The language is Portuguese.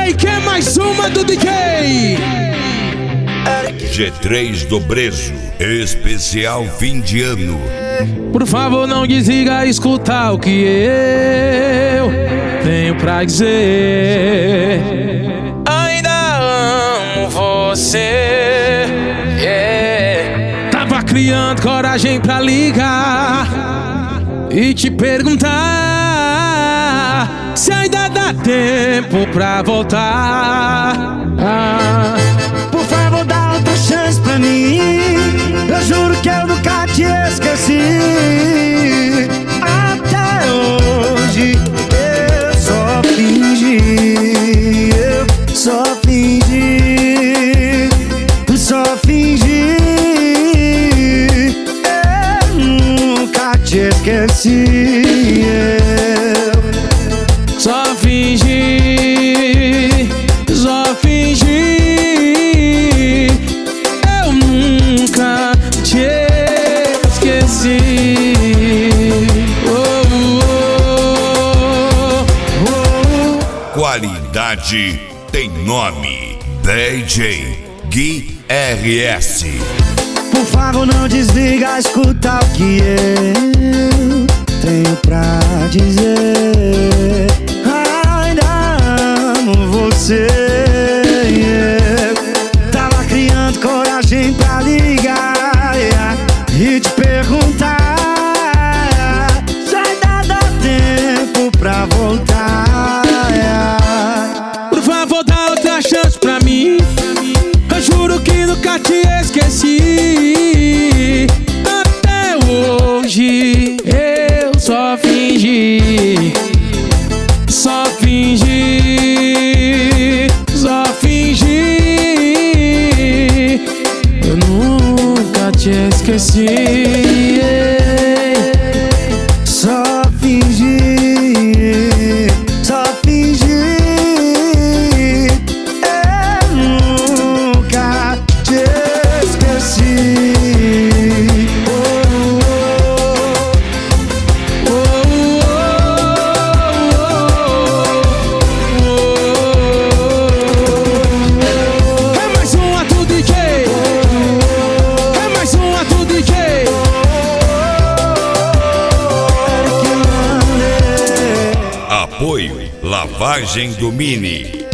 aí, quer mais uma do DJ? G3 do Brejo, especial fim de ano. Por favor, não desliga, escutar o que eu tenho pra dizer. Ainda amo você, yeah. Tava criando coragem pra ligar e te perguntar se ainda dá tempo pra voltar. Por favor, dá outra chance pra mim. Eu juro que eu nunca te esqueci. Até hoje eu só fingi. Eu só fingi. Só fingi. Eu nunca te esqueci. Só fingi, só fingi. Eu nunca te esqueci. Qualidade tem nome. DJ Gui RS. Por favor, não desliga, escuta o que eu tenho pra dizer. Ainda amo você, yeah. Tava criando coragem pra ligar, yeah, e te perguntar se ainda dá tempo pra voltar, yeah. Por favor, dá outra chance pra mim. Eu juro que nunca te esqueci. Até hoje eu só fingi. Só fingi. Só fingi. Eu nunca te esqueci. Só fingi. Só fingi. Eu nunca te esqueci. É mais uma do DJ. É mais uma do DJ. Apoio Lavagem do Mini.